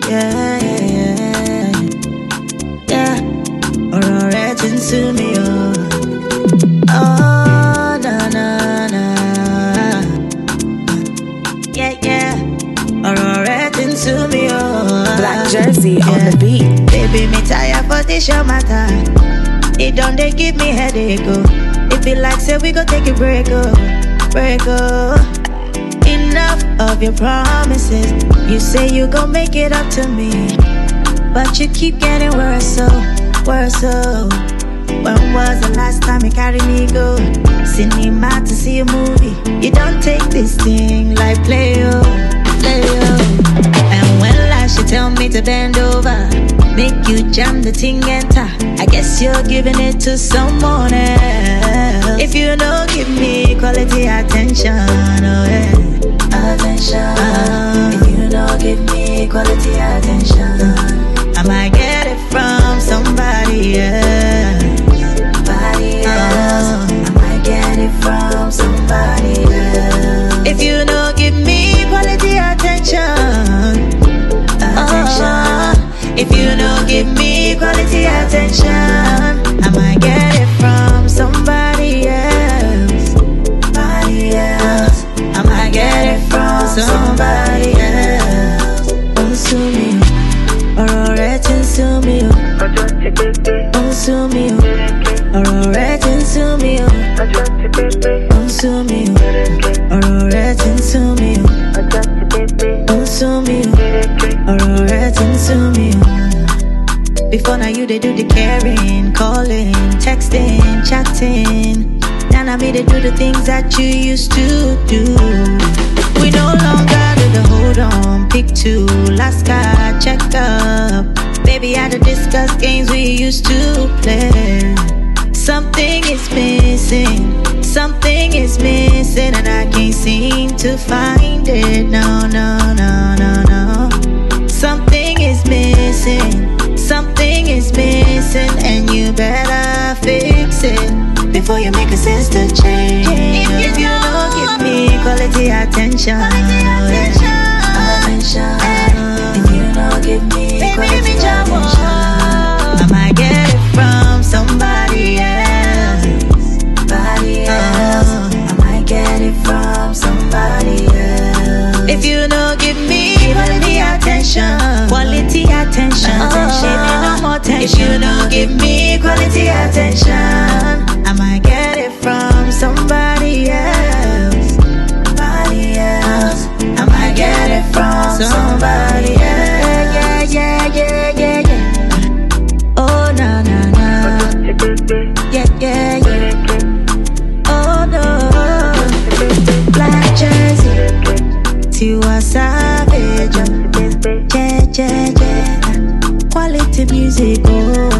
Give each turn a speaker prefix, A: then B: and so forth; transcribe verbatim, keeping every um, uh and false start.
A: yeah, yeah, yeah, yeah. Ọ̀rọ̀ rẹ ti ń sú mi o. Oh, na na na. Yeah, yeah. Ọ̀rọ̀ rẹ ti ń sú mi o.
B: Black Jersey yeah. On the beat.
A: Baby, me tired for this your matter. It don't they give me headache, oh. It be like say we go take a break, oh, break, oh. Enough of your promises. You say you gon' make it up to me, but you keep getting worse, oh, worse, oh. When was the last time you carried me go cinema to see a movie? You don't take this thing like play, oh, play, oh. And when last you tell me to bend over, make you jam the thing enter. I guess you're giving it to someone else. If you don't give me quality attention, oh yeah, attention. Uh, if you don't give me quality attention, I might get it from somebody else. Somebody else. Uh, I might get it from somebody else. If you don't give me quality attention, attention. Uh, if you don't give me quality attention, I might get it from somebody else. Somebody else. I might get it from somebody else. Consume me, ọ̀rọ̀ rẹ ti ń sú mi o. Consume me, ọ̀rọ̀ rẹ ti ń sú mi o. Consume me, ọ̀rọ̀ rẹ ti ń sú mi o. Consume me, ọ̀rọ̀ rẹ ti ń sú mi o. Before now you they do the caring, calling, texting, chatting. Now now me they do the things that you used to do. We no longer do the hold on, pick two, last card, check up. Baby, I had to discuss games we used to play. Something is missing, something is missing, and I can't seem to find it. No, no, no, no, no. Something is missing, something is missing, and you better fix it before you make a sister change. If you, if you don't give me quality attention, quality attention, attention. If you don't give me quality attention, I might get it from somebody else. Somebody else. I might get it from somebody else. If you don't give me quality attention, quality attention, attention, no more tension. If you don't give me quality attention, I might get it from somebody else. Somebody else. I might get it from somebody else. Yeah, yeah, yeah, yeah, yeah. Oh, na, na, na. Yeah, yeah, yeah. Oh, no. Black Jersey. Tiwa Savage. Yeah, yeah, yeah. Quality music, oh.